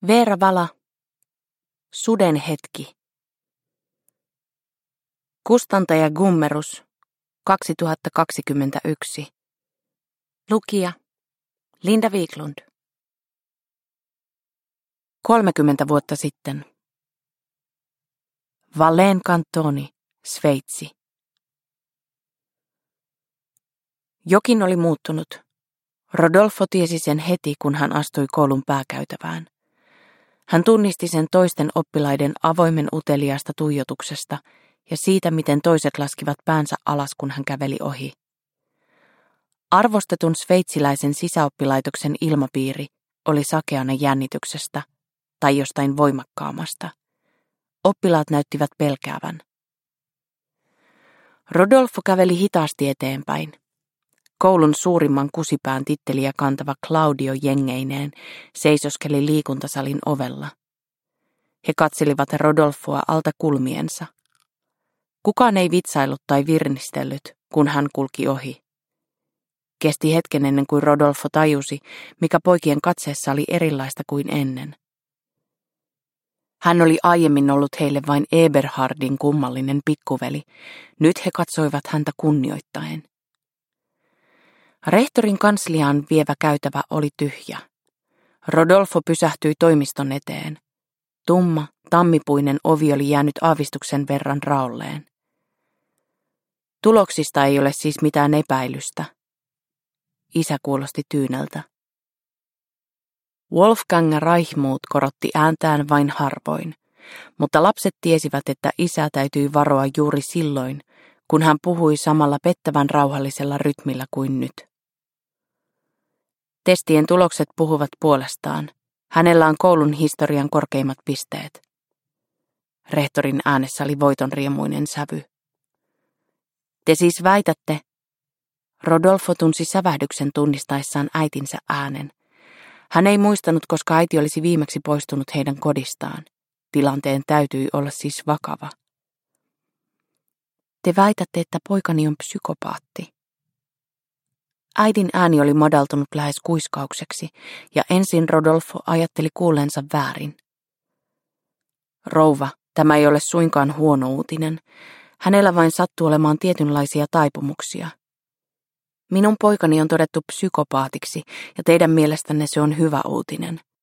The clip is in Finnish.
Veera Vala. Suden hetki. Kustantaja Gummerus. 2021. Lukija Linda Wiklund. 30 vuotta sitten. Valleen kantoni, Sveitsi. Jokin oli muuttunut. Rodolfo tiesi sen heti, kun hän astui koulun pääkäytävään. Hän tunnisti sen toisten oppilaiden avoimen uteliaasta tuijotuksesta ja siitä, miten toiset laskivat päänsä alas, kun hän käveli ohi. Arvostetun sveitsiläisen sisäoppilaitoksen ilmapiiri oli sakeana jännityksestä tai jostain voimakkaammasta. Oppilaat näyttivät pelkäävän. Rodolfo käveli hitaasti eteenpäin. Koulun suurimman kusipään titteliä kantava Claudio jengeineen seisoskeli liikuntasalin ovella. He katselivat Rodolfoa alta kulmiensa. Kukaan ei vitsaillut tai virnistellyt, kun hän kulki ohi. Kesti hetken ennen kuin Rodolfo tajusi, mikä poikien katseessa oli erilaista kuin ennen. Hän oli aiemmin ollut heille vain Eberhardin kummallinen pikkuveli. Nyt he katsoivat häntä kunnioittaen. Rehtorin kansliaan vievä käytävä oli tyhjä. Rodolfo pysähtyi toimiston eteen. Tumma, tammipuinen ovi oli jäänyt aavistuksen verran raolleen. Tuloksista ei ole siis mitään epäilystä. Isä kuulosti tyyneltä. Wolfgang Reichmuth korotti ääntään vain harvoin, mutta lapset tiesivät, että isä täytyi varoa juuri silloin, kun hän puhui samalla pettävän rauhallisella rytmillä kuin nyt. Testien tulokset puhuvat puolestaan. Hänellä on koulun historian korkeimmat pisteet. Rehtorin äänessä oli voitonriemuinen sävy. Te siis väitätte? Rodolfo tunsi sävähdyksen tunnistaessaan äitinsä äänen. Hän ei muistanut, koska äiti olisi viimeksi poistunut heidän kodistaan. Tilanteen täytyi olla siis vakava. Te väitätte, että poikani on psykopaatti. Äidin ääni oli madaltunut lähes kuiskaukseksi, ja ensin Rodolfo ajatteli kuulleensa väärin. Rouva, tämä ei ole suinkaan huono uutinen. Hänellä vain sattuu olemaan tietynlaisia taipumuksia. Minun poikani on todettu psykopaatiksi, ja teidän mielestänne se on hyvä uutinen.